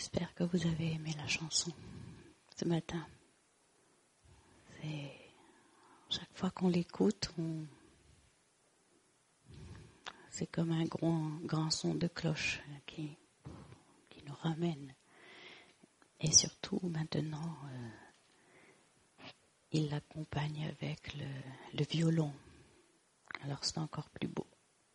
J'espère que vous avez aimé la chanson ce matin. Chaque fois qu'on l'écoute, c'est comme un grand son de cloche qui nous ramène. Et surtout, maintenant, il l'accompagne avec le violon. Alors c'est encore plus beau.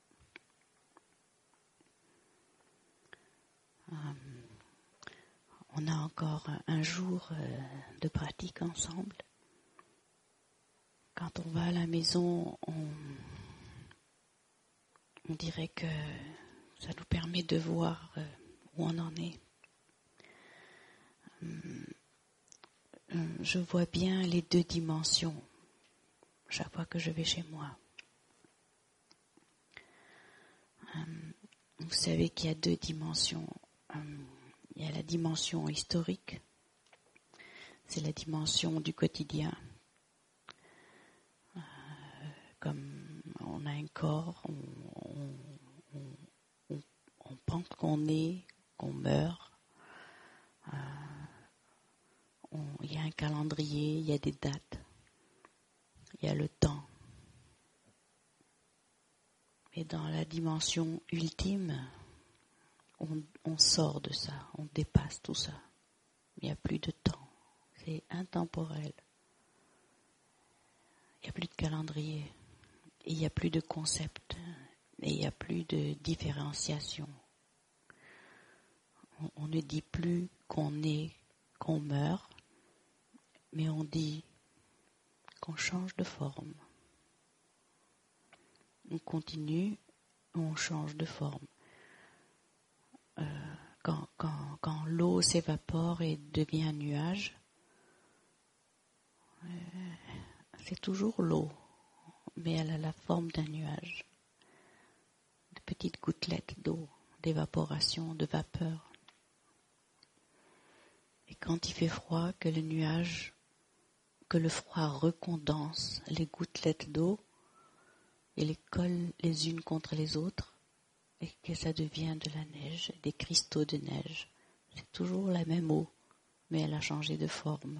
On a encore un jour de pratique ensemble. Quand on va à la maison, on dirait que ça nous permet de voir où on en est. Je vois bien les deux dimensions chaque fois que je vais chez moi. Vous savez qu'il y a deux dimensions. Il y a la dimension historique, c'est la dimension du quotidien. Comme on a un corps, on pense qu'on est, qu'on meurt. Il y a un calendrier, il y a des dates, il y a le temps. Et dans la dimension ultime, on sort de ça, on dépasse tout ça. Il n'y a plus de temps, c'est intemporel. Il n'y a plus de calendrier, et il n'y a plus de concept, et il n'y a plus de différenciation. On ne dit plus qu'on est, qu'on meurt, mais on dit qu'on change de forme. On continue, on change de forme. Quand l'eau s'évapore et devient un nuage, c'est toujours l'eau, mais elle a la forme d'un nuage, de petites gouttelettes d'eau, d'évaporation, de vapeur. Et quand il fait froid, que le froid recondense les gouttelettes d'eau et les colle les unes contre les autres, et que ça devient de la neige, des cristaux de neige. C'est toujours la même eau, mais elle a changé de forme.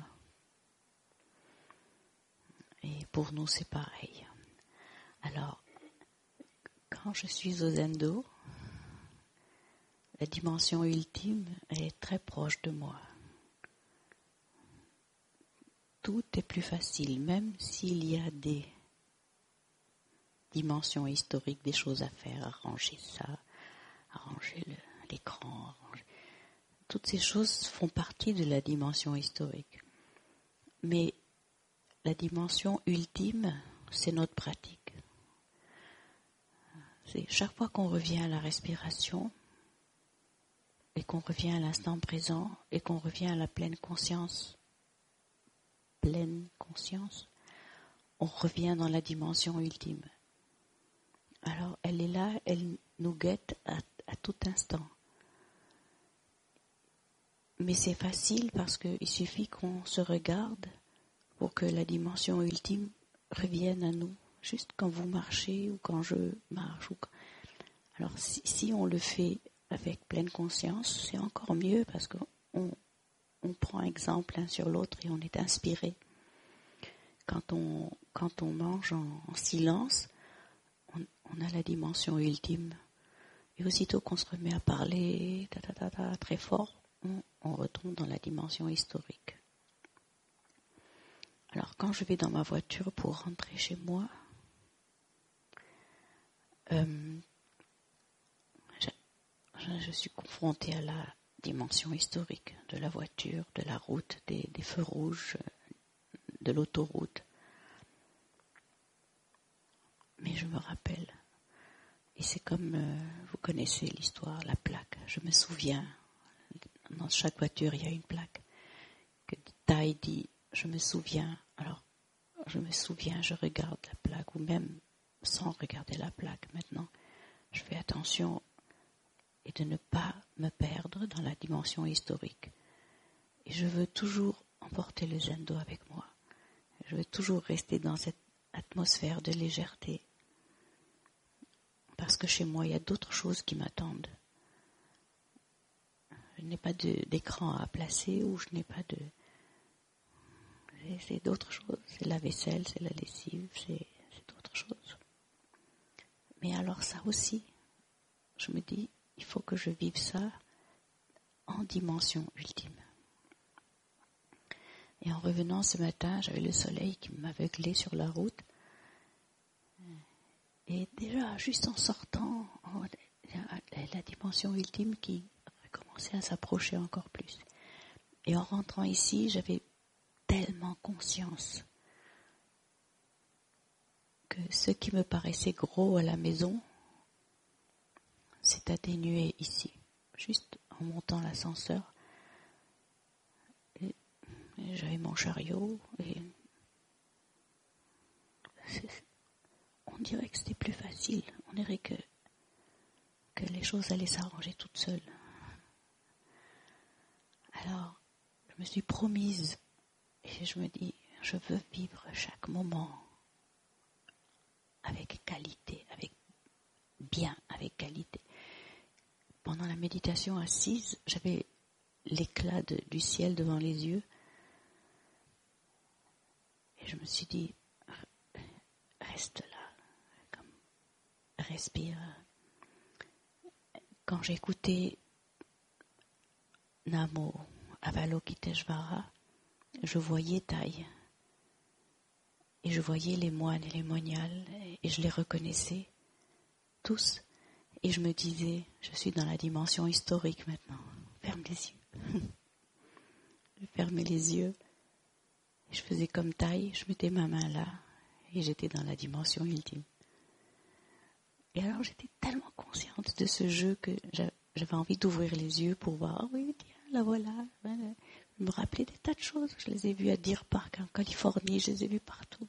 Et pour nous, c'est pareil. Alors, quand je suis au Zendo, la dimension ultime, elle est très proche de moi. Tout est plus facile, même s'il y a des dimensions historiques, des choses à faire, arranger ça, arranger l'écran. Toutes ces choses font partie de la dimension historique. Mais la dimension ultime, c'est notre pratique. C'est chaque fois qu'on revient à la respiration et qu'on revient à l'instant présent et qu'on revient à la pleine conscience, on revient dans la dimension ultime. Alors elle est là, elle nous guette à tout instant. Mais c'est facile parce qu'il suffit qu'on se regarde pour que la dimension ultime revienne à nous. Juste quand vous marchez ou quand je marche. Alors si on le fait avec pleine conscience, c'est encore mieux parce qu'on prend exemple l'un sur l'autre et on est inspiré. Quand on mange en silence, on a la dimension ultime. Et aussitôt qu'on se remet à parler très fort, on retourne dans la dimension historique. Alors quand je vais dans ma voiture pour rentrer chez moi, je suis confrontée à la dimension historique de la voiture, de la route, des feux rouges, de l'autoroute. Mais je me rappelle, et c'est comme, vous connaissez l'histoire, la plaque, je me souviens, dans chaque voiture il y a une plaque, que Tai dit, je me souviens, alors je me souviens, je regarde la plaque, ou même sans regarder la plaque maintenant, je fais attention et de ne pas me perdre dans la dimension historique. Et je veux toujours emporter le Zendo avec moi. Je veux toujours rester dans cette atmosphère de légèreté. Parce que chez moi, il y a d'autres choses qui m'attendent. n'ai pas d'écran à placer ou je n'ai pas de... C'est d'autres choses. C'est la vaisselle, c'est la lessive, c'est d'autres choses. Mais alors ça aussi, je me dis, il faut que je vive ça en dimension ultime. Et en revenant ce matin, j'avais le soleil qui m'aveuglait sur la route. Et déjà, juste en sortant, la dimension ultime qui a commencé à s'approcher encore plus. Et en rentrant ici, j'avais tellement conscience que ce qui me paraissait gros à la maison s'est atténué ici. Juste en montant l'ascenseur, et j'avais mon chariot et on dirait que c'était plus facile. On dirait que les choses allaient s'arranger toutes seules. Alors, je me suis promise et je me dis, je veux vivre chaque moment avec qualité, avec qualité. Pendant la méditation assise, j'avais l'éclat du ciel devant les yeux et je me suis dit, reste là, respire. Quand j'écoutais Namo Avalokiteshvara, je voyais Thaï et je voyais les moines et les moniales et je les reconnaissais tous et je me disais, je suis dans la dimension historique maintenant. Ferme les yeux. Je fermais les yeux et je faisais comme Thaï, je mettais ma main là et j'étais dans la dimension ultime. Et alors j'étais tellement consciente de ce jeu que j'avais envie d'ouvrir les yeux pour voir, ah oui, tiens, la voilà. Je me rappelais des tas de choses. Je les ai vues à Deer Park en Californie, je les ai vues partout.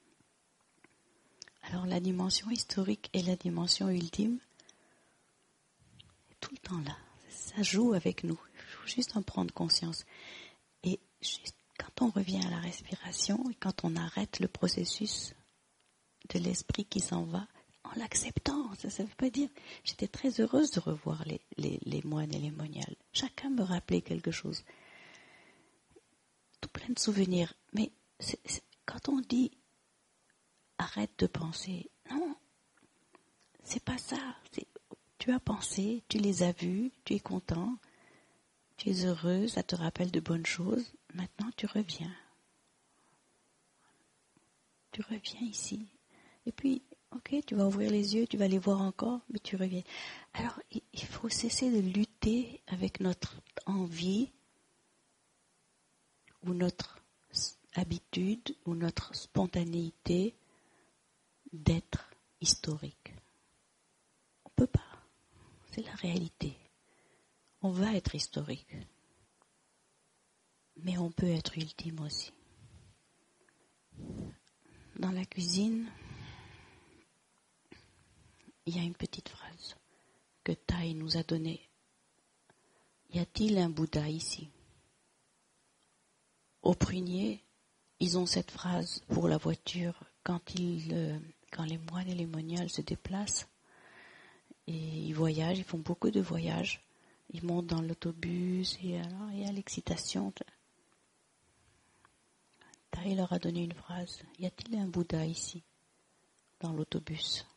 Alors la dimension historique et la dimension ultime, est tout le temps là. Ça joue avec nous. Il faut juste en prendre conscience. Et juste quand on revient à la respiration et quand on arrête le processus de l'esprit qui s'en va, en l'acceptant, ça ne veut pas dire... J'étais très heureuse de revoir les moines et les moniales. Chacun me rappelait quelque chose. Tout plein de souvenirs. Mais quand on dit arrête de penser, non, c'est pas ça. Tu as pensé, tu les as vus, tu es content, tu es heureux, ça te rappelle de bonnes choses. Maintenant, tu reviens. Tu reviens ici. Et puis, ok, tu vas ouvrir les yeux, tu vas les voir encore, mais tu reviens. Alors, il faut cesser de lutter avec notre envie ou notre habitude ou notre spontanéité d'être historique. On ne peut pas. C'est la réalité. On va être historique. Mais on peut être ultime aussi. Dans la cuisine, il y a une petite phrase que Thaï nous a donnée. Y a-t-il un Bouddha ici? Au Prunier, ils ont cette phrase pour la voiture quand les moines et les moniales se déplacent et ils voyagent, ils font beaucoup de voyages. Ils montent dans l'autobus et alors il y a l'excitation. Thaï leur a donné une phrase. Y a-t-il un Bouddha ici, dans l'autobus?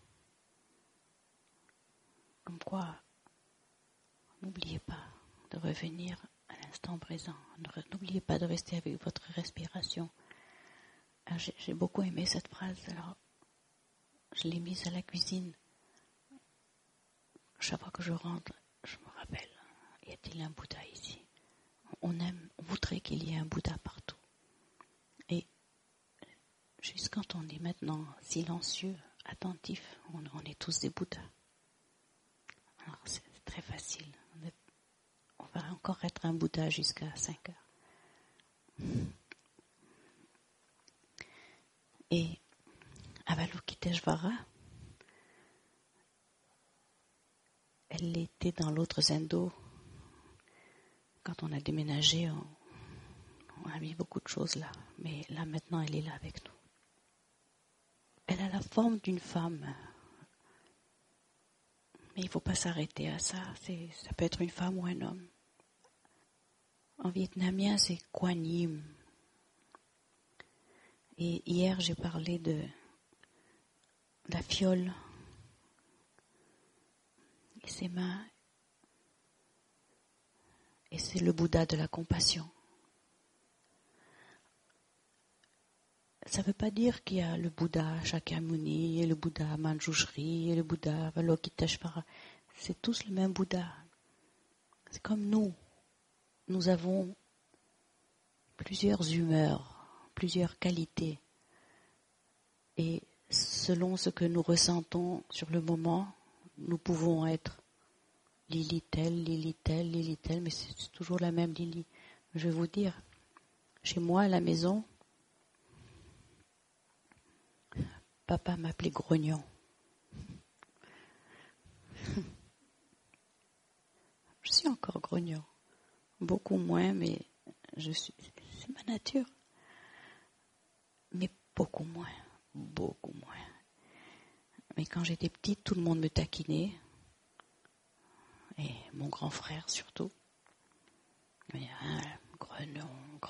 Comme quoi, n'oubliez pas de revenir à l'instant présent. N'oubliez pas de rester avec votre respiration. Alors, j'ai beaucoup aimé cette phrase, alors je l'ai mise à la cuisine. Chaque fois que je rentre, je me rappelle, y a-t-il un Bouddha ici? On voudrait qu'il y ait un Bouddha partout. Et juste quand on est maintenant silencieux, attentif, on est tous des Bouddhas. Alors c'est très facile. On va encore être un Bouddha jusqu'à 5 heures. Et Avalokiteshvara, elle était dans l'autre Zendo. Quand on a déménagé, on a mis beaucoup de choses là. Mais là, maintenant, elle est là avec nous. Elle a la forme d'une femme. Mais il ne faut pas s'arrêter à ça. Ça peut être une femme ou un homme. En vietnamien, c'est Quan Yin. Et hier, j'ai parlé de la fiole. Et ses mains. Et c'est le Bouddha de la compassion. Ça ne veut pas dire qu'il y a le Bouddha Shakyamuni, et le Bouddha Manjushri, et le Bouddha Avalokiteshvara. C'est tous le même Bouddha. C'est comme nous. Nous avons plusieurs humeurs, plusieurs qualités. Et selon ce que nous ressentons sur le moment, nous pouvons être Lily telle, mais c'est toujours la même Lily. Je vais vous dire, chez moi à la maison, papa m'appelait grognon. Je suis encore grognon. Beaucoup moins, mais c'est ma nature. Mais beaucoup moins. Mais quand j'étais petite, tout le monde me taquinait. Et mon grand frère surtout. Grognon.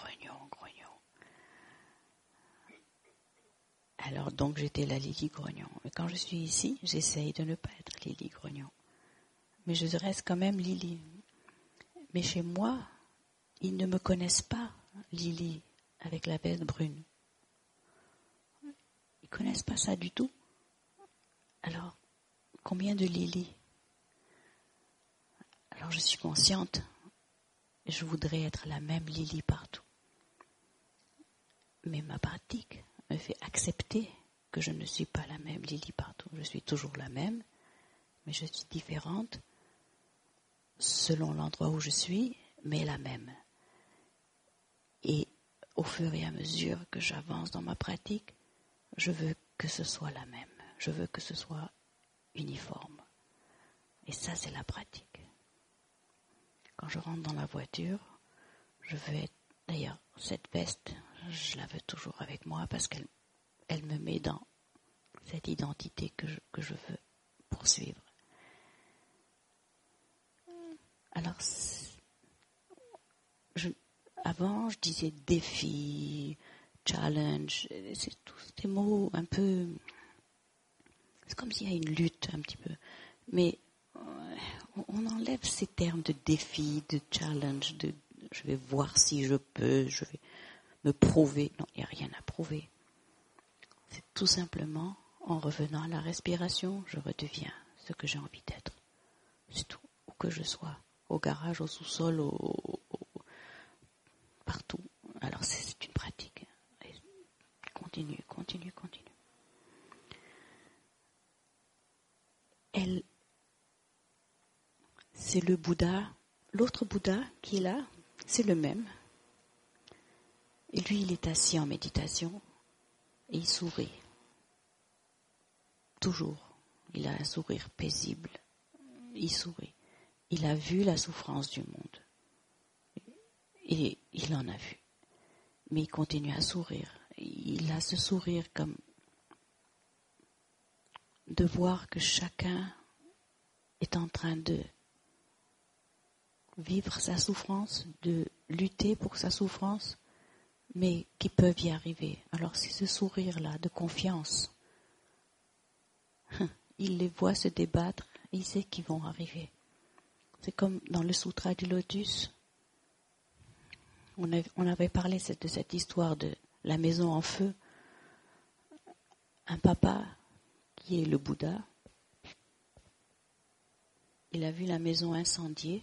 Alors donc j'étais la Lily Grognon. Mais quand je suis ici, j'essaye de ne pas être Lily Grognon. Mais je reste quand même Lily. Mais chez moi, ils ne me connaissent pas, Lily, avec la veste brune. Ils ne connaissent pas ça du tout. Alors, combien de Lily? Alors je suis consciente, je voudrais être la même Lily partout. Mais ma pratique me fait accepter que je ne suis pas la même Lily partout. Je suis toujours la même, mais je suis différente selon l'endroit où je suis, mais la même. Et au fur et à mesure que j'avance dans ma pratique, je veux que ce soit la même. Je veux que ce soit uniforme. Et ça, c'est la pratique. Quand je rentre dans la voiture, je veux être... D'ailleurs, cette veste, je la veux toujours avec moi parce qu'elle me met dans cette identité que je veux poursuivre. Alors, avant, je disais défi, challenge, c'est tous des mots un peu... C'est comme s'il y a une lutte un petit peu. Mais on enlève ces termes de défi, de challenge, de je vais voir si je peux, je vais me prouver. Non, il n'y a rien à prouver. C'est tout simplement, en revenant à la respiration, je redeviens ce que j'ai envie d'être. C'est tout. Où que je sois. Au garage, au sous-sol, partout. Alors c'est une pratique. Et continue. C'est le Bouddha, l'autre Bouddha qui est là, c'est le même. Et lui, il est assis en méditation et il sourit. Toujours. Il a un sourire paisible. Il sourit. Il a vu la souffrance du monde. Et il en a vu. Mais il continue à sourire. Il a ce sourire comme de voir que chacun est en train de vivre sa souffrance, de lutter pour sa souffrance, mais qui peuvent y arriver. Alors c'est ce sourire-là de confiance. Il les voit se débattre et il sait qu'ils vont arriver. C'est comme dans le Sutra du Lotus. On avait parlé de cette histoire de la maison en feu. Un papa qui est le Bouddha, il a vu la maison incendiée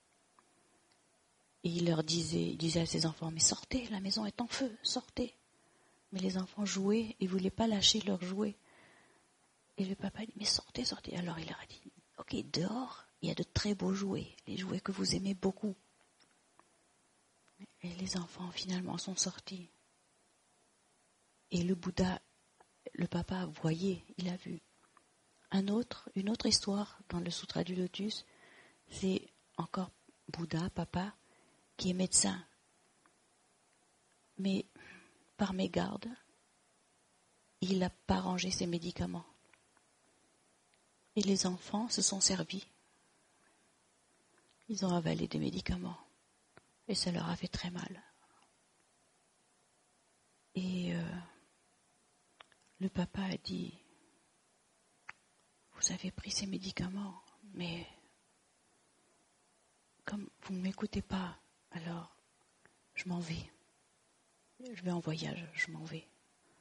et il disait à ses enfants, mais sortez, la maison est en feu, sortez. Mais les enfants jouaient, ils ne voulaient pas lâcher leurs jouets. Et le papa dit, mais sortez. Alors il leur a dit, ok, dehors, il y a de très beaux jouets, les jouets que vous aimez beaucoup. Et les enfants finalement sont sortis. Et le Bouddha, le papa voyait, il a vu. Une autre histoire dans le Sutra du Lotus, c'est encore Bouddha, papa, qui est médecin. Mais par mégarde, il n'a pas rangé ses médicaments. Et les enfants se sont servis. Ils ont avalé des médicaments. Et ça leur a fait très mal. Et le papa a dit, vous avez pris ces médicaments, mais comme vous ne m'écoutez pas, alors je m'en vais. Je vais en voyage, je m'en vais.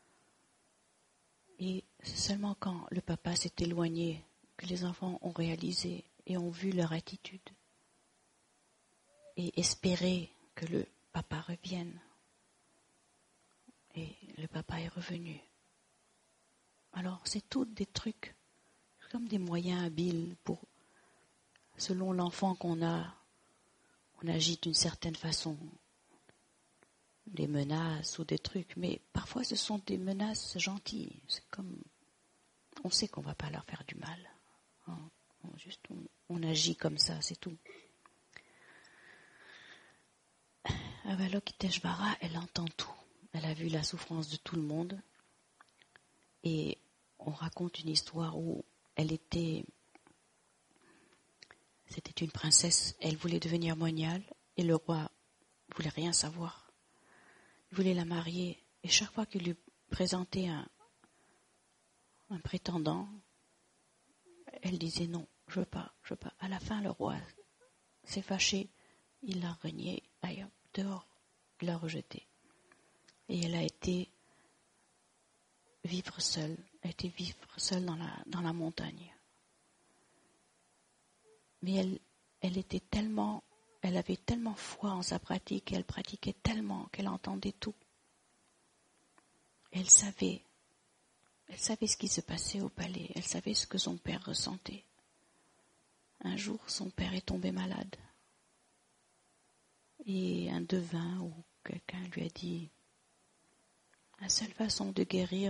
Et c'est seulement quand le papa s'est éloigné que les enfants ont réalisé et ont vu leur attitude et espéré que le papa revienne. Et le papa est revenu. Alors c'est tout des trucs, comme des moyens habiles pour, selon l'enfant qu'on a, on agit d'une certaine façon. Des menaces ou des trucs, mais parfois ce sont des menaces gentilles. C'est comme, on sait qu'on ne va pas leur faire du mal. On agit comme ça, c'est tout. Avalokiteshvara, elle entend tout. Elle a vu la souffrance de tout le monde. Et on raconte une histoire où c'était une princesse, elle voulait devenir moniale et le roi voulait rien savoir. Il voulait la marier et chaque fois qu'il lui présentait un prétendant, elle disait non, je veux pas. À la fin, le roi s'est fâché, il l'a renié, ailleurs, dehors, il l'a rejeté. Et elle a été vivre seule dans la montagne. Mais elle avait tellement foi en sa pratique, et elle pratiquait tellement qu'elle entendait tout. Elle savait ce qui se passait au palais, elle savait ce que son père ressentait. Un jour, son père est tombé malade. Et un devin ou quelqu'un lui a dit, la seule façon de guérir,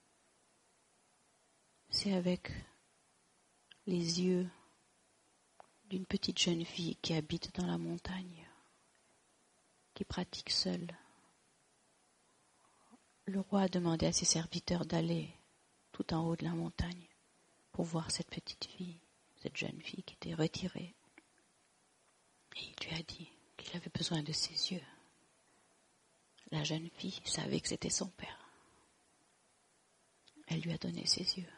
c'est avec les yeux d'une petite jeune fille qui habite dans la montagne, qui pratique seule. Le roi a demandé à ses serviteurs d'aller tout en haut de la montagne pour voir cette petite fille, cette jeune fille qui était retirée. Et il lui a dit qu'il avait besoin de ses yeux. La jeune fille savait que c'était son père. Elle lui a donné ses yeux.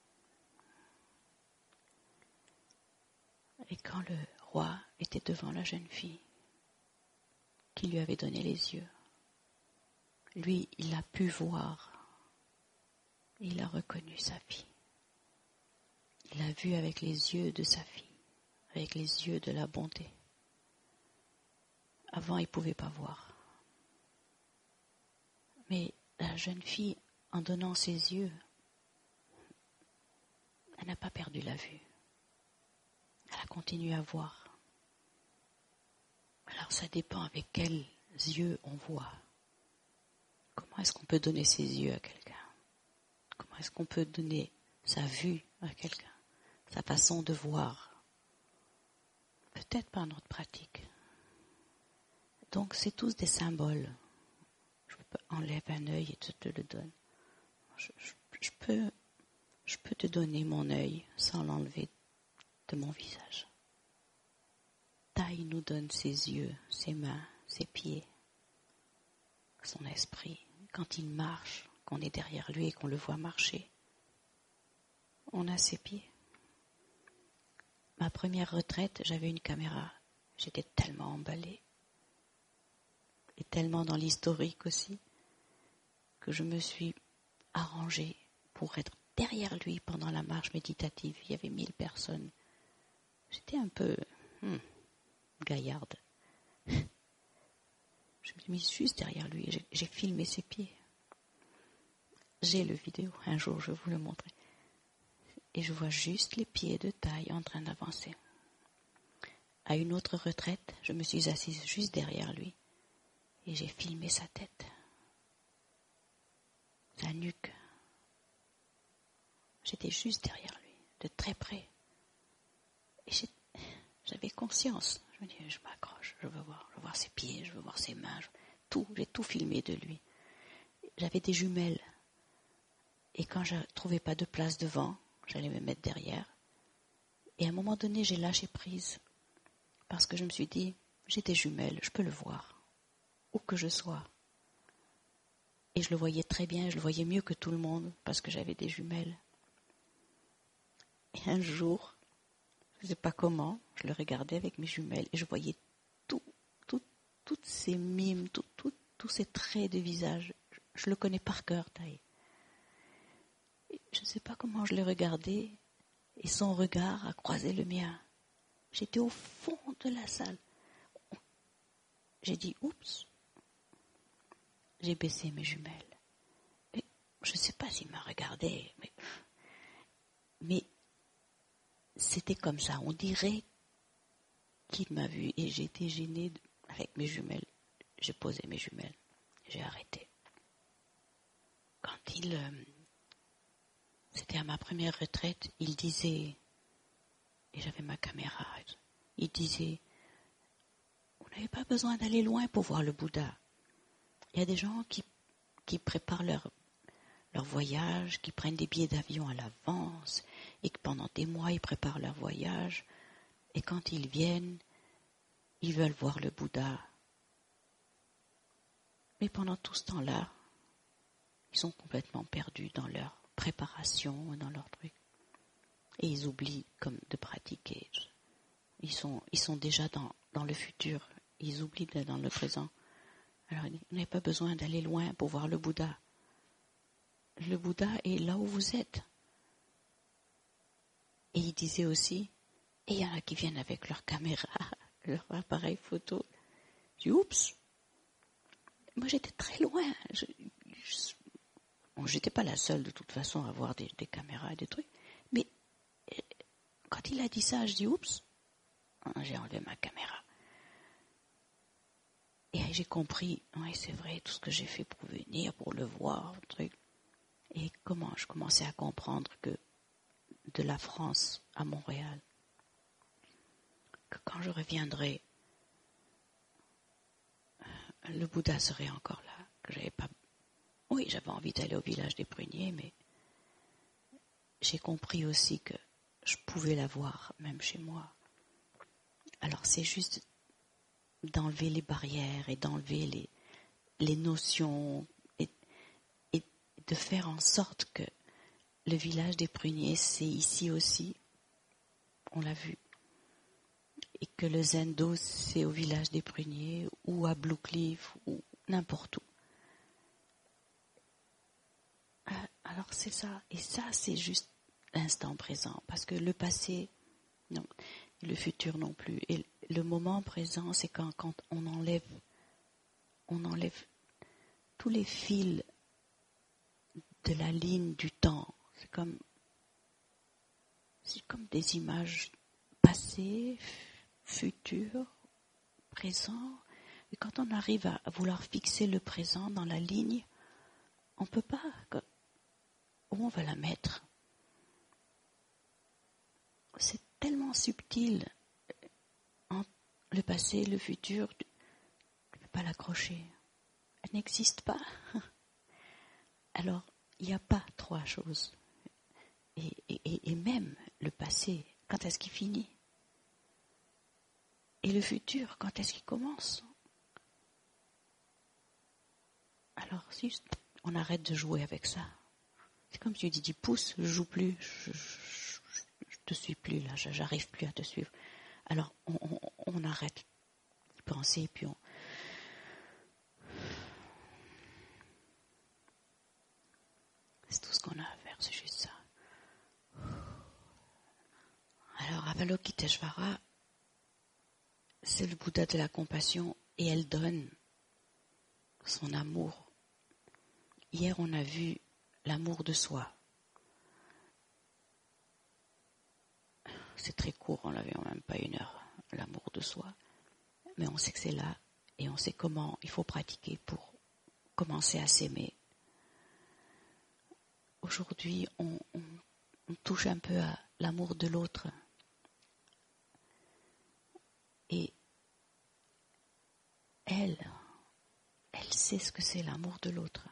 Et quand le roi était devant la jeune fille qui lui avait donné les yeux, lui, il a pu voir. Il a reconnu sa fille. Il a vu avec les yeux de sa fille, avec les yeux de la bonté. Avant, il ne pouvait pas voir. Mais la jeune fille, en donnant ses yeux, elle n'a pas perdu la vue. Elle a continué à voir. Alors ça dépend avec quels yeux on voit. Comment est-ce qu'on peut donner ses yeux à quelqu'un? Comment est-ce qu'on peut donner sa vue à quelqu'un? Sa façon de voir? Peut-être par notre pratique. Donc c'est tous des symboles. Je enlève un œil et je te le donne. Je peux te donner mon œil sans l'enlever de mon visage. Taille nous donne ses yeux, ses mains, ses pieds, son esprit. Quand il marche, qu'on est derrière lui et qu'on le voit marcher, on a ses pieds. Ma première retraite, j'avais une caméra. J'étais tellement emballée. Et tellement dans l'historique aussi, que je me suis arrangée pour être derrière lui pendant la marche méditative. Il y avait 1000 personnes. J'étais un peu gaillarde. Je me suis mise juste derrière lui. J'ai filmé ses pieds. J'ai le vidéo. Un jour, je vais vous le montrer. Et je vois juste les pieds de taille en train d'avancer. À une autre retraite, je me suis assise juste derrière lui. Et j'ai filmé sa tête. Sa nuque. J'étais juste derrière lui, de très près. Et j'avais conscience. Je me dis, je m'accroche, je veux voir ses pieds, je veux voir ses mains. J'ai tout filmé de lui. J'avais des jumelles. Et quand je ne trouvais pas de place devant, j'allais me mettre derrière. Et à un moment donné, j'ai lâché prise. Parce que je me suis dit, j'ai des jumelles, je peux le voir, où que je sois. Et je le voyais très bien, je le voyais mieux que tout le monde, parce que j'avais des jumelles. Et un jour, je ne sais pas comment, je le regardais avec mes jumelles, et je voyais toutes ces mimes, tous ces traits de visage. Je le connais par cœur, Taï. Je ne sais pas comment je l'ai regardé, et son regard a croisé le mien. J'étais au fond de la salle. J'ai dit, oups. J'ai baissé mes jumelles. Et je ne sais pas s'il m'a regardé, mais c'était comme ça. On dirait qu'il m'a vu, et j'étais gênée avec mes jumelles. J'ai posé mes jumelles. J'ai arrêté. Quand c'était à ma première retraite, il disait, et j'avais ma caméra, il disait, vous n'avez pas besoin d'aller loin pour voir le Bouddha. Il y a des gens qui préparent leur voyage, qui prennent des billets d'avion à l'avance, et que pendant des mois, ils préparent leur voyage, et quand ils viennent, ils veulent voir le Bouddha. Mais pendant tout ce temps-là, ils sont complètement perdus dans leur préparation, dans leur truc. Et ils oublient comme de pratiquer. Ils sont déjà dans le futur. Ils oublient d'être dans le présent. Alors, vous n'avez pas besoin d'aller loin pour voir le Bouddha. Le Bouddha est là où vous êtes. Et il disait aussi, et il y en a qui viennent avec leur caméra, leur appareil photo. Je dis, oups, moi j'étais très loin. J'étais pas la seule de toute façon à avoir des caméras et des trucs. Mais quand il a dit ça, je dis, oups, j'ai enlevé ma caméra. Et j'ai compris, oui c'est vrai, tout ce que j'ai fait pour venir, pour le voir, truc. Et comment je commençais à comprendre que de la France à Montréal, que quand je reviendrai, le Bouddha serait encore là, que j'avais pas... Oui, j'avais envie d'aller au village des pruniers, mais j'ai compris aussi que je pouvais la voir, même chez moi. Alors c'est juste d'enlever les barrières et d'enlever les notions et de faire en sorte que le village des pruniers, c'est ici aussi, on l'a vu, et que le Zendo, c'est au village des pruniers ou à Blue Cliff ou n'importe où. Alors c'est ça, et ça c'est juste l'instant présent, parce que le passé, non, le futur non plus, et le moment présent, c'est quand on enlève tous les fils de la ligne du temps. C'est comme des images passées, futures, présent. Et quand on arrive à vouloir fixer le présent dans la ligne, on ne peut pas. Où on va la mettre? C'est tellement subtil. Entre le passé et le futur, tu ne peux pas l'accrocher. Elle n'existe pas. Alors, il n'y a pas trois choses. Et même le passé, quand est-ce qu'il finit? Et le futur, quand est-ce qu'il commence? Alors, juste, on arrête de jouer avec ça. C'est comme si tu dis, pousse, je joue plus, je te suis plus là, j'arrive plus à te suivre. Alors, on arrête de penser, puis c'est tout ce qu'on a à faire, c'est juste ça. Alors, Avalokiteshvara, c'est le Bouddha de la compassion et elle donne son amour. Hier, on a vu l'amour de soi. C'est très court, on l'avait en même pas 1 heure, l'amour de soi. Mais on sait que c'est là et on sait comment il faut pratiquer pour commencer à s'aimer. Aujourd'hui, on touche un peu à l'amour de l'autre. Et elle sait ce que c'est l'amour de l'autre.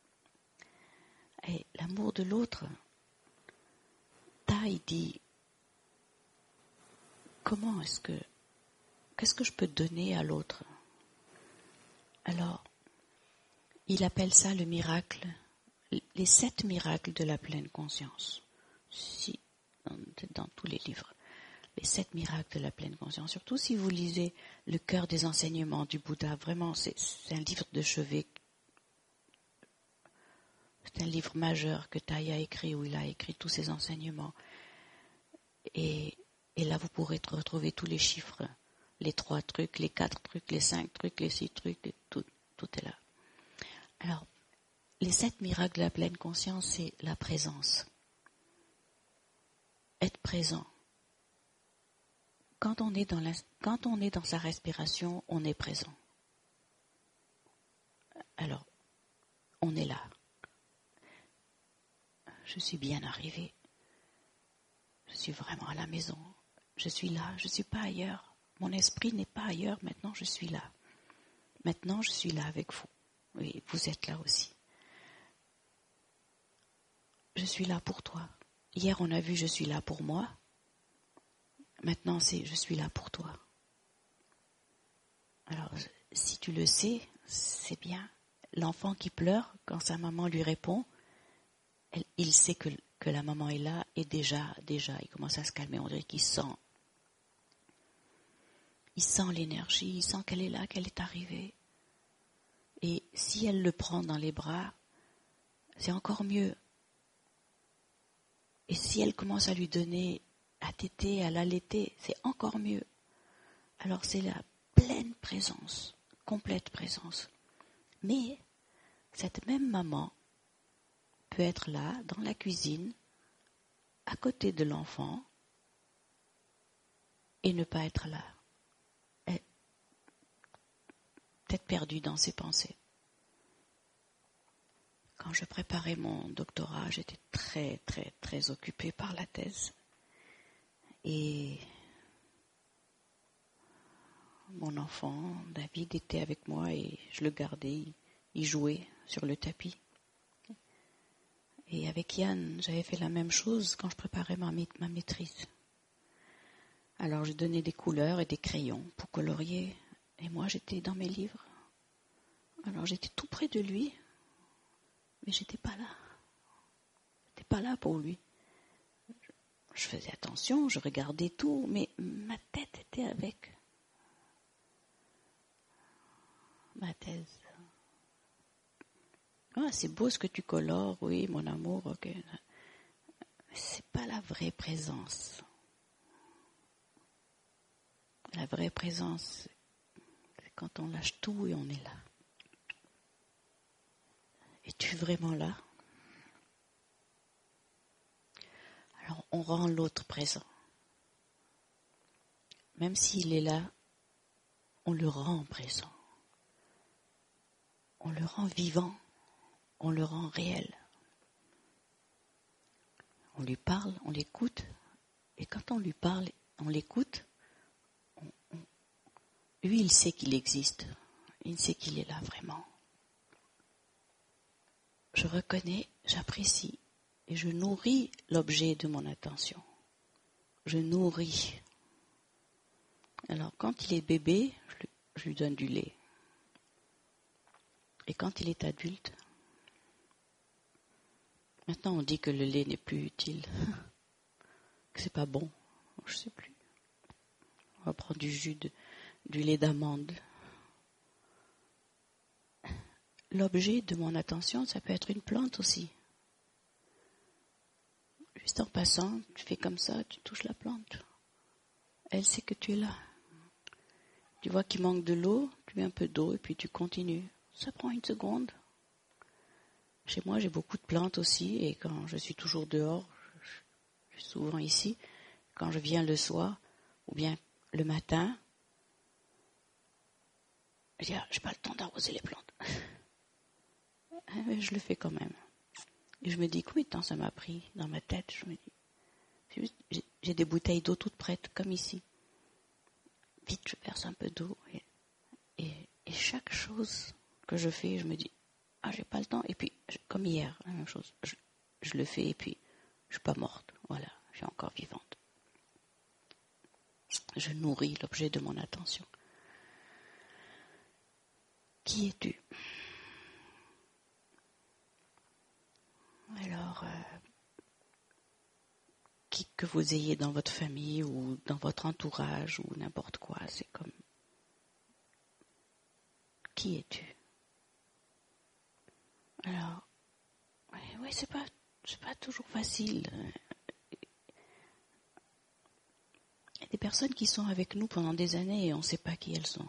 Et l'amour de l'autre, Thaï dit, comment est-ce que qu'est-ce que je peux donner à l'autre? Alors, il appelle ça le miracle, les 7 miracles de la pleine conscience. Si, dans tous les livres. Les 7 miracles de la pleine conscience. Surtout si vous lisez Le cœur des enseignements du Bouddha. Vraiment, c'est un livre de chevet. C'est un livre majeur que Thaï a écrit, où il a écrit tous ses enseignements. Et là, vous pourrez retrouver tous les chiffres. Les 3 trucs, les 4 trucs, les 5 trucs, les 6 trucs, tout est là. Alors, les 7 miracles de la pleine conscience, c'est la présence. Être présent. Quand on est dans sa respiration, on est présent. Alors, on est là. Je suis bien arrivée. Je suis vraiment à la maison. Je suis là, je ne suis pas ailleurs. Mon esprit n'est pas ailleurs, maintenant je suis là. Maintenant je suis là avec vous. Oui, vous êtes là aussi. Je suis là pour toi. Hier on a vu je suis là pour moi. Maintenant c'est je suis là pour toi. Alors si tu le sais, c'est bien. L'enfant qui pleure, quand sa maman lui répond, il sait que la maman est là et déjà, il commence à se calmer. On dirait qu'il sent l'énergie, il sent qu'elle est là, qu'elle est arrivée. Et si elle le prend dans les bras, c'est encore mieux. Et si elle commence à lui donner, à téter, à l'allaiter, c'est encore mieux. Alors c'est la pleine présence, complète présence. Mais cette même maman peut être là, dans la cuisine, à côté de l'enfant, et ne pas être là. Peut-être perdue dans ses pensées. Quand je préparais mon doctorat, j'étais très, très, très occupée par la thèse. Et mon enfant, David, était avec moi et je le gardais. Il jouait sur le tapis. Et avec Yann, j'avais fait la même chose quand je préparais ma maîtrise. Alors je donnais des couleurs et des crayons pour colorier. Et moi, j'étais dans mes livres. Alors j'étais tout près de lui, mais j'étais pas là. J'étais pas là pour lui. Je faisais attention, je regardais tout, mais ma tête était avec ma thèse. Ah, c'est beau ce que tu colores, oui, mon amour, ok. C'est pas la vraie présence. La vraie présence, c'est quand on lâche tout et on est là. Es-tu vraiment là? Alors, on rend l'autre présent. Même s'il est là, on le rend présent. On le rend vivant. On le rend réel. On lui parle, on l'écoute. Et quand on lui parle, on l'écoute, lui, il sait qu'il existe. Il sait qu'il est là vraiment. Je reconnais, j'apprécie et je nourris l'objet de mon attention. Je nourris. Alors, quand il est bébé, je lui donne du lait. Et quand il est adulte, maintenant on dit que le lait n'est plus utile, que c'est pas bon. Je sais plus. On va prendre du lait d'amande. L'objet de mon attention, ça peut être une plante aussi. Juste en passant, tu fais comme ça, tu touches la plante. Elle sait que tu es là. Tu vois qu'il manque de l'eau, tu mets un peu d'eau et puis tu continues. Ça prend 1 seconde. Chez moi, j'ai beaucoup de plantes aussi et quand je suis toujours dehors, je suis souvent ici, quand je viens le soir ou bien le matin, je dis, j'ai pas le temps d'arroser les plantes. Mais je le fais quand même. Et je me dis, combien de temps ça m'a pris dans ma tête? Je me dis, j'ai des bouteilles d'eau toutes prêtes, comme ici. Vite, je verse un peu d'eau. Et chaque chose que je fais, je me dis, j'ai pas le temps. Et puis, comme hier, la même chose. Je le fais et puis, je suis pas morte. Voilà, je suis encore vivante. Je nourris l'objet de mon attention. Qui es-tu? Alors, qui que vous ayez dans votre famille ou dans votre entourage ou n'importe quoi, c'est comme qui es-tu? Alors, ouais, c'est pas toujours facile. Il y a des personnes qui sont avec nous pendant des années et on ne sait pas qui elles sont.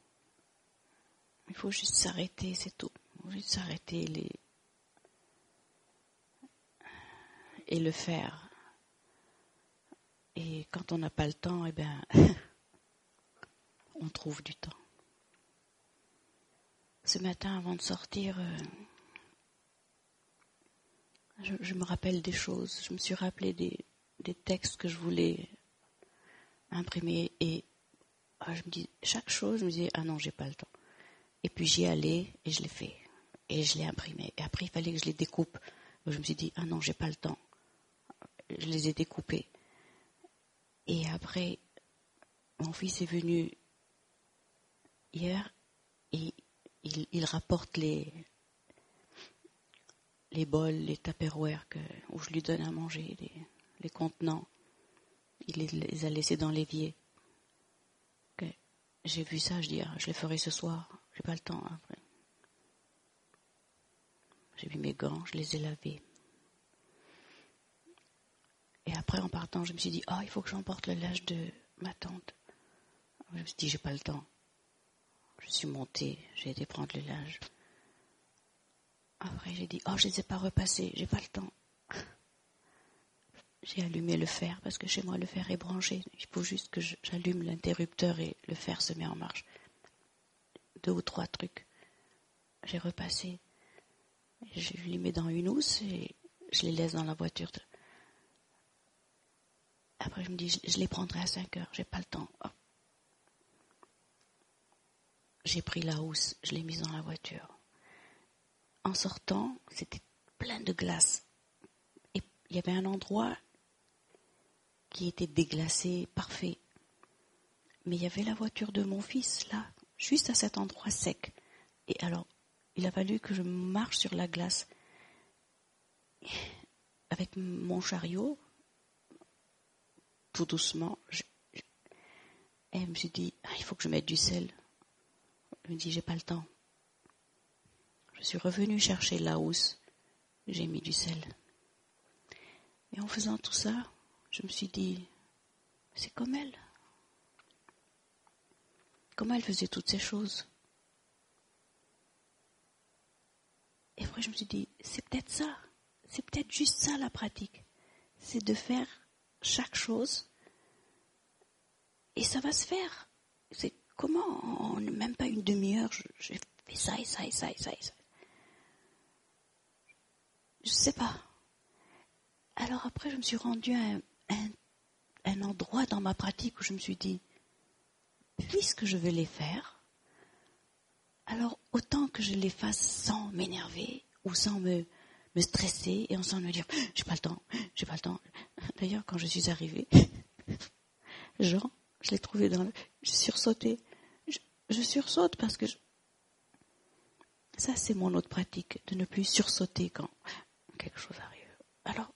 Il faut juste s'arrêter, c'est tout. Il faut juste s'arrêter et le faire. Et quand on n'a pas le temps, eh bien, on trouve du temps. Ce matin, avant de sortir, je me rappelle des choses. Je me suis rappelé des textes que je voulais imprimer. Et je me dis, chaque chose, je me disais, ah non, j'ai pas le temps. Et puis j'y allais et je l'ai fait. Et je l'ai imprimé. Et après, il fallait que je les découpe. Je me suis dit, ah non, j'ai pas le temps. Je les ai découpés. Et après, mon fils est venu hier et il rapporte les bols, les tupperwares où je lui donne à manger, les contenants. Il les a laissés dans l'évier. J'ai vu ça, je dis, je les ferai ce soir. J'ai pas le temps après. J'ai mis mes gants, je les ai lavés. Et après, en partant, je me suis dit, il faut que j'emporte le linge de ma tante. Je me suis dit, j'ai pas le temps. Je suis montée, j'ai été prendre le linge. Après, j'ai dit, je les ai pas repassés, j'ai pas le temps. J'ai allumé le fer, parce que chez moi, le fer est branché. Il faut juste que j'allume l'interrupteur et le fer se met en marche. 2 ou 3 trucs. J'ai repassé. Je les mets dans une housse et je les laisse dans la voiture. Après, je me dis, je les prendrai à 5 heures, j'ai pas le temps. J'ai pris la housse, je l'ai mise dans la voiture. En sortant, c'était plein de glace. Et il y avait un endroit qui était déglacé, parfait. Mais il y avait la voiture de mon fils, là, juste à cet endroit sec. Et alors, il a fallu que je marche sur la glace. Avec mon chariot, tout doucement, et je me suis dit, il faut que je mette du sel. Je me dis, j'ai pas le temps. Je suis revenue chercher la housse, j'ai mis du sel. Et en faisant tout ça, je me suis dit, c'est comme elle. Comment elle faisait toutes ces choses? Et après, je me suis dit, c'est peut-être ça. C'est peut-être juste ça la pratique. C'est de faire chaque chose et ça va se faire. C'est comment, en même pas une demi-heure, j'ai fait ça et ça et ça et ça et ça. Je ne sais pas. Alors après, je me suis rendue à un endroit dans ma pratique où je me suis dit, puisque je vais les faire, alors autant que je les fasse sans m'énerver ou sans me stresser et sans me dire, j'ai pas le temps. D'ailleurs, quand je suis arrivée, Jean, je l'ai trouvé je sursautais. Je sursaute parce que ça, c'est mon autre pratique, de ne plus sursauter quand quelque chose arrive. Alors,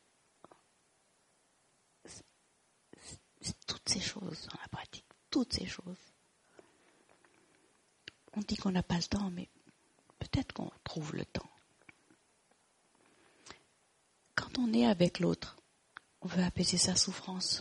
c'est toutes ces choses dans la pratique, toutes ces choses. On dit qu'on n'a pas le temps, mais peut-être qu'on trouve le temps. Quand on est avec l'autre, on veut apaiser sa souffrance.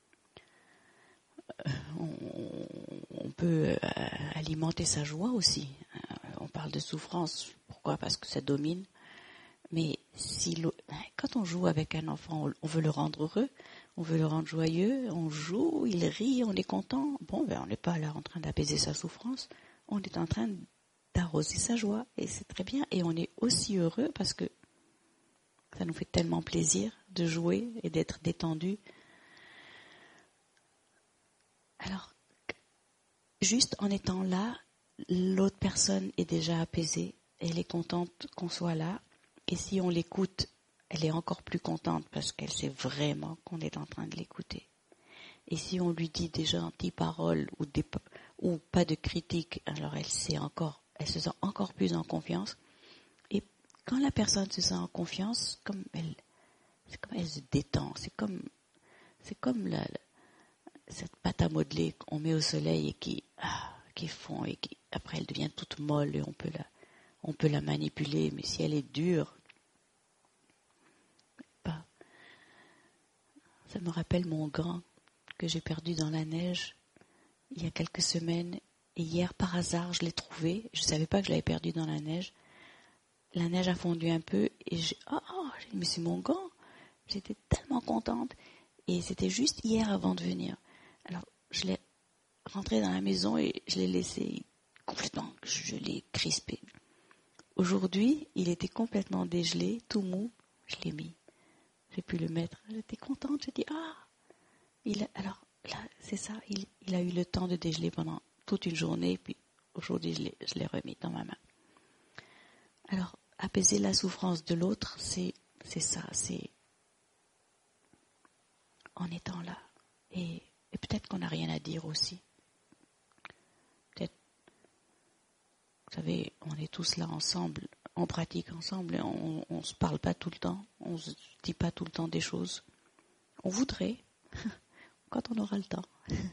On peut alimenter sa joie aussi. On parle de souffrance. Pourquoi? Parce que ça domine. Mais quand on joue avec un enfant, on veut le rendre heureux, on veut le rendre joyeux, on joue, il rit, on est content. Bon, on n'est pas là en train d'apaiser sa souffrance, on est en train d'arroser sa joie. Et c'est très bien. Et on est aussi heureux parce que ça nous fait tellement plaisir de jouer et d'être détendu. Alors, juste en étant là, l'autre personne est déjà apaisée. Elle est contente qu'on soit là. Et si on l'écoute, elle est encore plus contente parce qu'elle sait vraiment qu'on est en train de l'écouter. Et si on lui dit des gentilles paroles ou pas de critique, alors elle se sent encore plus en confiance. Et quand la personne se sent en confiance, c'est comme elle se détend. C'est comme cette pâte à modeler qu'on met au soleil et qui fond et qui après elle devient toute molle et on peut la manipuler. Mais si elle est dure, ça me rappelle mon gant que j'ai perdu dans la neige il y a quelques semaines. Et hier, par hasard, je l'ai trouvé. Je ne savais pas que je l'avais perdu dans la neige. La neige a fondu un peu et j'ai dit, mais c'est mon gant. J'étais tellement contente. Et c'était juste hier avant de venir. Alors, je l'ai rentré dans la maison et je l'ai laissé complètement, je l'ai crispé. Aujourd'hui, il était complètement dégelé, tout mou. Je l'ai mis. J'ai pu le mettre. J'étais contente. J'ai dit, alors là, c'est ça. Il a eu le temps de dégeler pendant toute une journée. Puis aujourd'hui, je l'ai remis dans ma main. Alors, apaiser la souffrance de l'autre, c'est ça. C'est en étant là. Et peut-être qu'on n'a rien à dire aussi. Peut-être, vous savez, on est tous là ensemble. On pratique ensemble, on ne se parle pas tout le temps, on ne se dit pas tout le temps des choses. On voudrait, quand on aura le temps.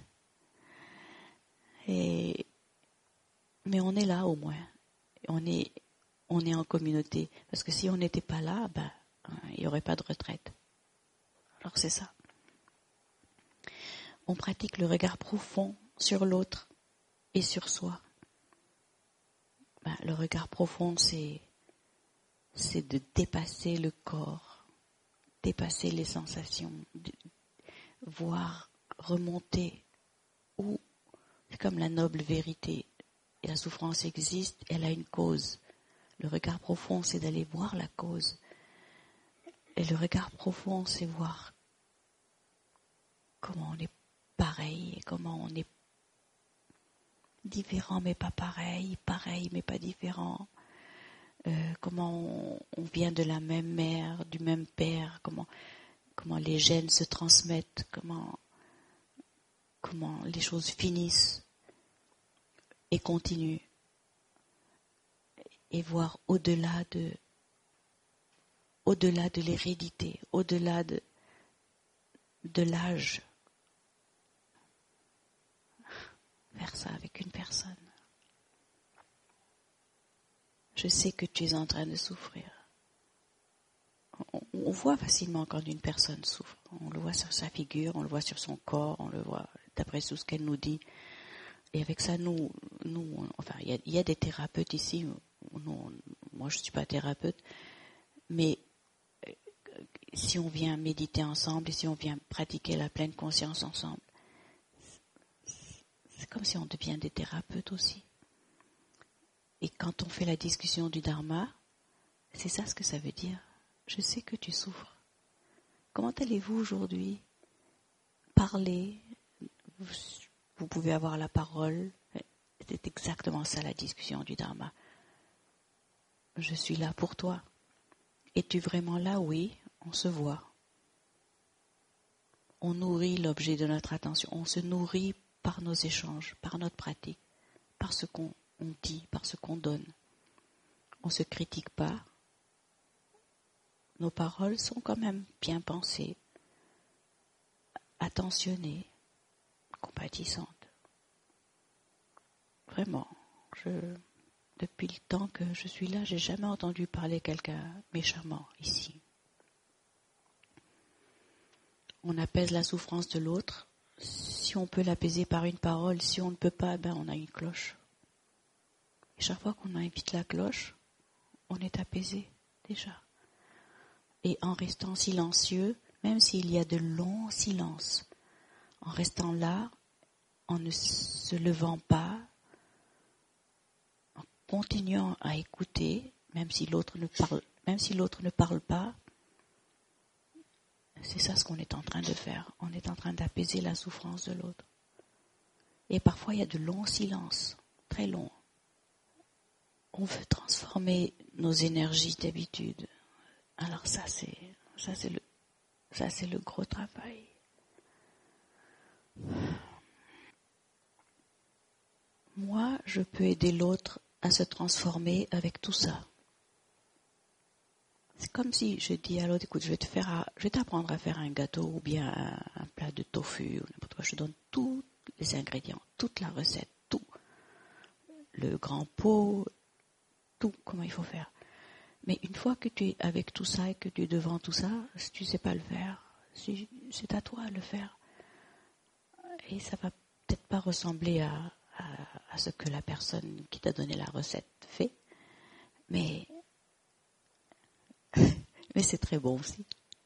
Mais on est là au moins. On est en communauté. Parce que si on n'était pas là, il n'y aurait pas de retraite. Alors c'est ça. On pratique le regard profond sur l'autre et sur soi. Le regard profond, c'est de dépasser le corps, dépasser les sensations, voir remonter. C'est comme la noble vérité. Et la souffrance existe, elle a une cause. Le regard profond, c'est d'aller voir la cause. Et le regard profond, c'est voir comment on est pareil, et comment on est différent mais pas pareil mais pas différent. Comment on vient de la même mère, du même père, comment les gènes se transmettent, comment les choses finissent et continuent. Et voir au-delà de l'hérédité, au-delà de l'âge, faire ça avec une personne. Je sais que tu es en train de souffrir. On voit facilement quand une personne souffre. On le voit sur sa figure, on le voit sur son corps, on le voit d'après tout ce qu'elle nous dit. Et avec ça, nous, enfin, il y a des thérapeutes ici. Moi, je ne suis pas thérapeute, mais si on vient méditer ensemble et si on vient pratiquer la pleine conscience ensemble, c'est comme si on devient des thérapeutes aussi. Et quand on fait la discussion du Dharma, c'est ça ce que ça veut dire. Je sais que tu souffres. Comment allez-vous aujourd'hui? Parler, vous pouvez avoir la parole. C'est exactement ça la discussion du Dharma. Je suis là pour toi. Es-tu vraiment là? Oui, on se voit. On nourrit l'objet de notre attention. On se nourrit par nos échanges, par notre pratique, par ce qu'on dit, par ce qu'on donne. On ne se critique pas. Nos paroles sont quand même bien pensées, attentionnées, compatissantes. Vraiment, depuis le temps que je suis là, j'ai jamais entendu parler quelqu'un méchamment ici. On apaise la souffrance de l'autre. Si on peut l'apaiser par une parole, si on ne peut pas, on a une cloche. Et chaque fois qu'on invite la cloche, on est apaisé déjà. Et en restant silencieux, même s'il y a de longs silences, en restant là, en ne se levant pas, en continuant à écouter, même si l'autre ne parle pas, c'est ça ce qu'on est en train de faire. On est en train d'apaiser la souffrance de l'autre. Et parfois, il y a de longs silences, très longs. On veut transformer nos énergies d'habitude. Alors ça c'est le gros travail. Moi, je peux aider l'autre à se transformer avec tout ça. C'est comme si je dis à l'autre, écoute, je vais t'apprendre à faire un gâteau ou bien un plat de tofu ou n'importe quoi. Je donne tous les ingrédients, toute la recette, tout. Le grand pot, tout, comment il faut faire. Mais une fois que tu es avec tout ça et que tu es devant tout ça, si tu ne sais pas le faire, c'est à toi de le faire. Et ça va peut-être pas ressembler à ce que la personne qui t'a donné la recette fait, mais c'est très bon aussi.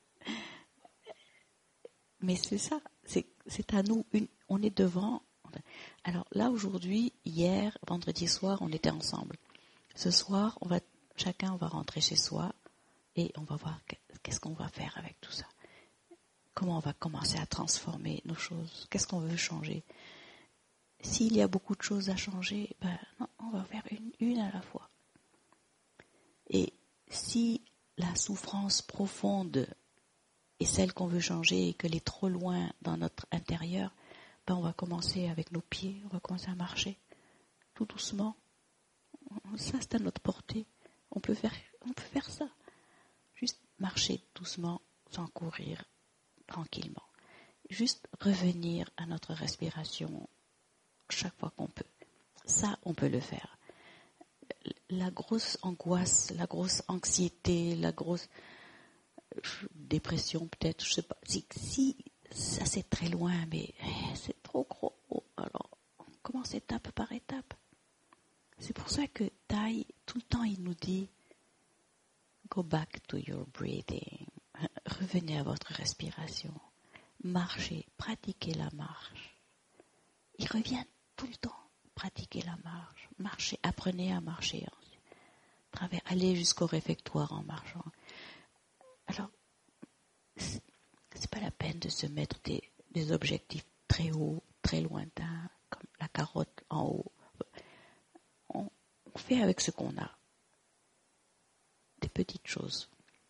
Mais c'est ça, c'est à nous, on est devant. Alors là, aujourd'hui, hier, vendredi soir, on était ensemble. Ce soir, chacun va rentrer chez soi et on va voir qu'est-ce qu'on va faire avec tout ça. Comment on va commencer à transformer nos choses. Qu'est-ce qu'on veut changer. S'il y a beaucoup de choses à changer, non, on va faire une à la fois. Et si la souffrance profonde est celle qu'on veut changer et qu'elle est trop loin dans notre intérieur, on va commencer avec nos pieds, on va commencer à marcher tout doucement. Ça, c'est à notre portée. On peut faire ça. Juste marcher doucement, sans courir, tranquillement. Juste revenir à notre respiration chaque fois qu'on peut. Ça, on peut le faire. La grosse angoisse, la grosse anxiété, la grosse dépression peut-être, je sais pas. Si ça c'est très loin, mais c'est trop gros. Alors, on commence étape par étape. C'est pour ça que Thay, tout le temps, il nous dit « Go back to your breathing ». Revenez à votre respiration. Marchez, pratiquez la marche. Il revient tout le temps. Pratiquez la marche. Marchez, apprenez à marcher. Allez jusqu'au réfectoire en marchant. Alors, c'est pas la peine de se mettre des objectifs très hauts, très lointains, comme la carotte en haut. On fait avec ce qu'on a. Des petites choses.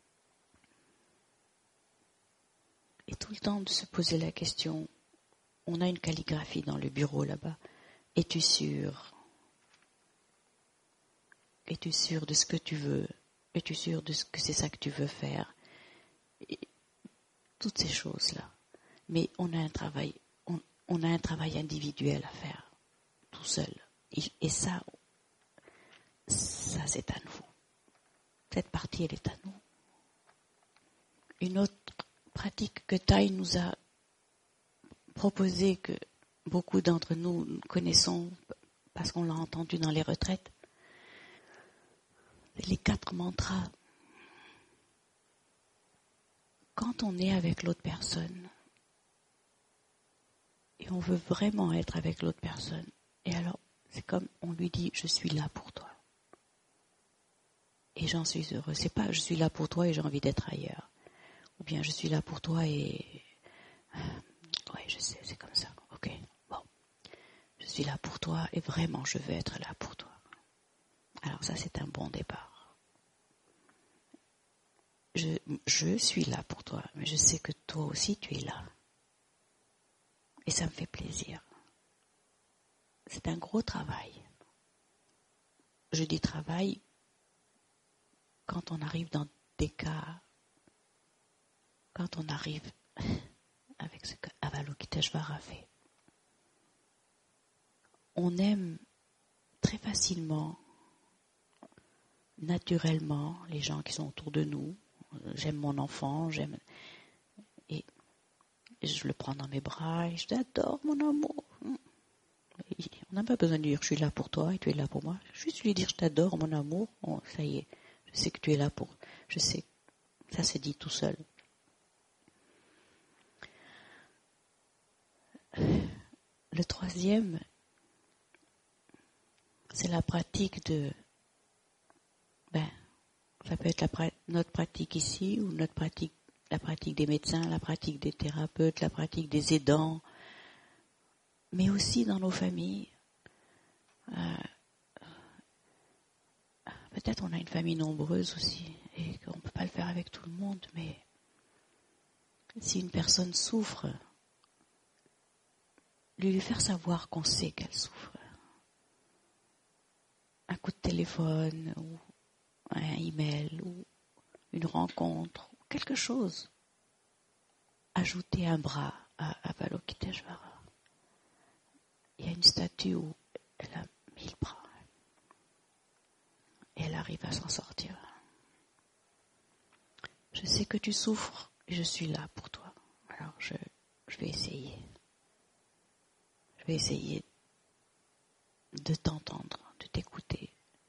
Et tout le temps de se poser la question, on a une calligraphie dans le bureau là-bas. Es-tu sûr? Es-tu sûr de ce que tu veux? Es-tu sûr de ce que c'est ça que tu veux faire? Et toutes ces choses-là. Mais on a un travail individuel à faire, tout seul. Et ça c'est à nous. Cette partie, elle est à nous. Une autre pratique que Thay nous a proposée, que beaucoup d'entre nous connaissons parce qu'on l'a entendu dans les retraites, c'est les 4 mantras. Quand on est avec l'autre personne, et on veut vraiment être avec l'autre personne, et alors c'est comme on lui dit « je suis là pour toi ». Et j'en suis heureux. C'est pas « je suis là pour toi et j'ai envie d'être ailleurs ». Ou bien « je suis là pour toi et… » Oui, je sais, c'est comme ça. Ok, bon. Je suis là pour toi et vraiment je veux être là pour toi. Alors ça, c'est un bon départ. Je suis là pour toi, mais je sais que toi aussi tu es là. Et ça me fait plaisir. C'est un gros travail. Je dis travail quand on arrive dans des cas, quand on arrive avec ce qu'Avalokiteshvara fait. On aime très facilement, naturellement, les gens qui sont autour de nous. J'aime mon enfant, et je le prends dans mes bras et je t'adore mon amour. On n'a pas besoin de dire je suis là pour toi et tu es là pour moi. Juste lui dire je t'adore mon amour. Ça y est, je sais que tu es là pour. Je sais, ça se dit tout seul. Le troisième, c'est la pratique de. Ça peut être notre pratique ici ou la pratique des médecins, la pratique des thérapeutes, la pratique des aidants, mais aussi dans nos familles. Peut-être on a une famille nombreuse aussi et qu'on ne peut pas le faire avec tout le monde, mais si une personne souffre, de lui faire savoir qu'on sait qu'elle souffre. Un coup de téléphone, ou un email, ou une rencontre, ou quelque chose. Ajouter un bras à Avalokiteshvara. Il y a une statue où elle a 1000 bras. Et elle arrive à s'en sortir. Je sais que tu souffres et je suis là pour toi. Alors je vais essayer. Je vais essayer de t'entendre, de t'écouter.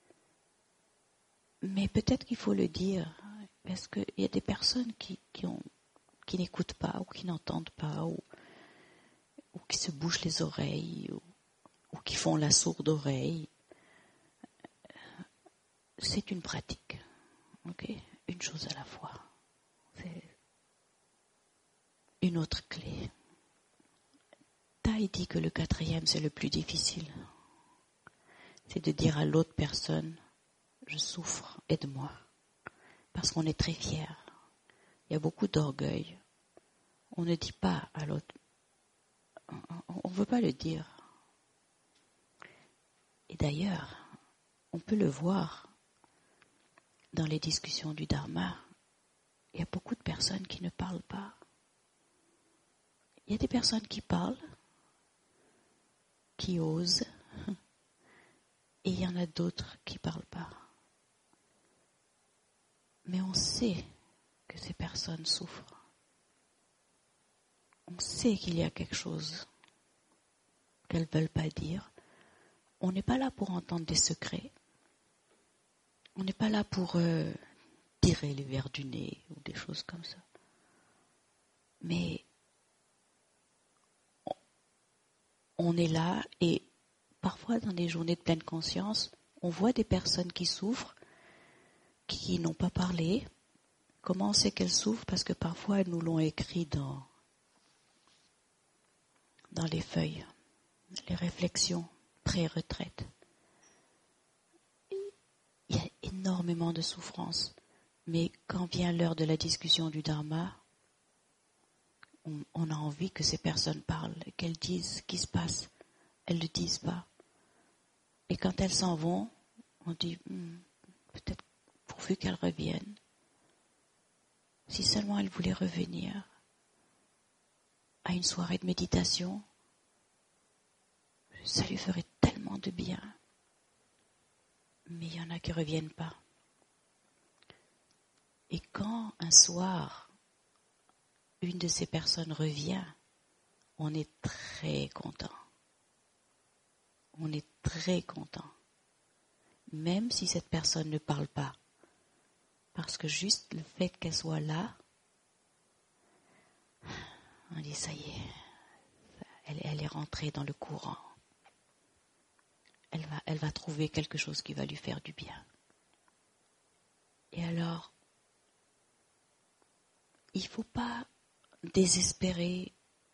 Mais peut-être qu'il faut le dire, parce qu'il y a des personnes qui n'écoutent pas, ou qui n'entendent pas, ou qui se bouchent les oreilles, ou qui font la sourde oreille. C'est une pratique, ok? Une chose à la fois. C'est une autre clé. Thaï dit que le 4e, c'est le plus difficile. C'est de dire à l'autre personne, je souffre, aide-moi. Parce qu'on est très fier. Il y a beaucoup d'orgueil. On ne dit pas à l'autre. On ne veut pas le dire. Et d'ailleurs, on peut le voir dans les discussions du Dharma. Il y a beaucoup de personnes qui ne parlent pas. Il y a des personnes qui parlent, qui osent, et il y en a d'autres qui ne parlent pas. Mais on sait que ces personnes souffrent. On sait qu'il y a quelque chose qu'elles ne veulent pas dire. On n'est pas là pour entendre des secrets. On n'est pas là pour tirer les verres du nez ou des choses comme ça. Mais on est là et parfois dans des journées de pleine conscience, on voit des personnes qui souffrent, qui n'ont pas parlé. Comment on sait qu'elles souffrent? Parce que parfois elles nous l'ont écrit dans les feuilles, les réflexions pré-retraite. Il y a énormément de souffrance. Mais quand vient l'heure de la discussion du Dharma, on a envie que ces personnes parlent, qu'elles disent ce qui se passe. Elles ne le disent pas. Et quand elles s'en vont, on dit, peut-être pourvu qu'elles reviennent. Si seulement elles voulaient revenir à une soirée de méditation, ça lui ferait tellement de bien. Mais il y en a qui ne reviennent pas. Et quand un soir, une de ces personnes revient, on est très content. On est très content. Même si cette personne ne parle pas. Parce que juste le fait qu'elle soit là, on dit ça y est, elle est rentrée dans le courant. Elle va trouver quelque chose qui va lui faire du bien. Et alors, il ne faut pas désespérer.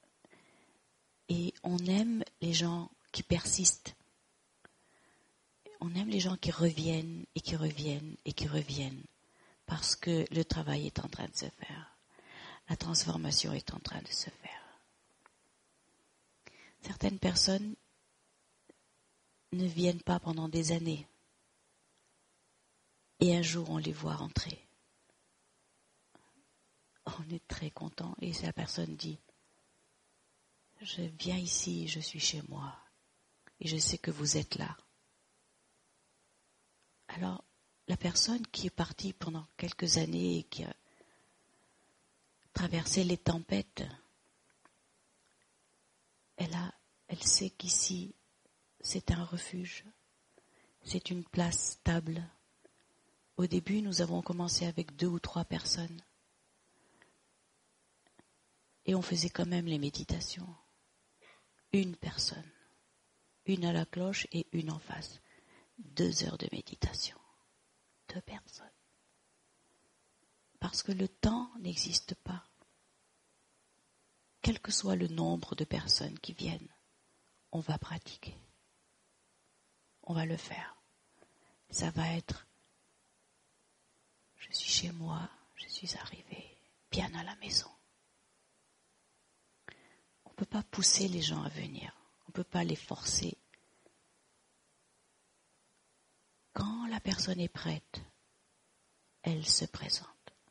Et on aime les gens qui persistent. On aime les gens qui reviennent et qui reviennent et qui reviennent. Parce que le travail est en train de se faire. La transformation est en train de se faire. Certaines personnes ne viennent pas pendant des années. Et un jour, on les voit rentrer. On est très content. Et la personne dit, je viens ici, je suis chez moi. Et je sais que vous êtes là. Alors, la personne qui est partie pendant quelques années et qui a traversé les tempêtes, elle sait qu'ici, c'est un refuge. C'est une place stable. Au début, nous avons commencé avec 2 ou 3 personnes. Et on faisait quand même les méditations. Une personne. Une à la cloche et une en face. 2 heures de méditation. 2 personnes. Parce que le temps n'existe pas. Quel que soit le nombre de personnes qui viennent, on va pratiquer. On va le faire. Ça va être, je suis chez moi, je suis arrivé bien à la maison. On ne peut pas pousser les gens à venir. ne peut pas les forcer. Quand la personne est prête, elle se présente.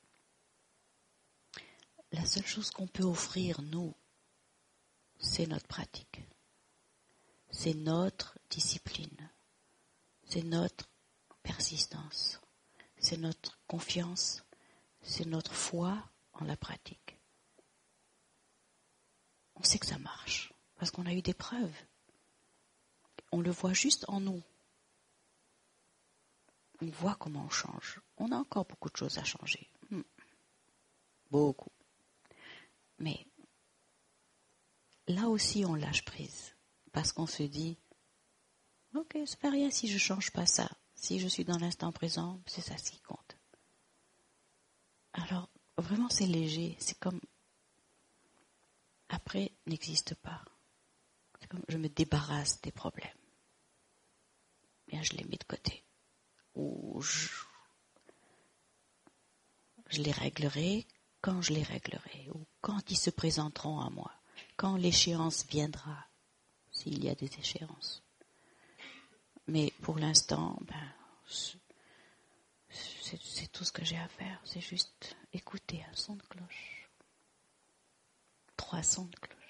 La seule chose qu'on peut offrir, nous, c'est notre pratique. C'est notre discipline. C'est notre persistance. C'est notre confiance. C'est notre foi en la pratique. On sait que ça marche, parce qu'on a eu des preuves. On le voit juste en nous. On voit comment on change. On a encore beaucoup de choses à changer. Beaucoup. Mais là aussi, on lâche prise. Parce qu'on se dit, ok, c'est pas rien si je change pas ça. Si je suis dans l'instant présent, c'est ça qui compte. Alors, vraiment, c'est léger. C'est comme, après, n'existe pas. C'est comme, je me débarrasse des problèmes. Bien, je les mets de côté. Ou je les réglerai quand je les réglerai. Ou quand ils se présenteront à moi. Quand l'échéance viendra. S'il y a des échéances. Mais pour l'instant, c'est tout ce que j'ai à faire. C'est juste écouter un son de cloche. 3 sons de cloche.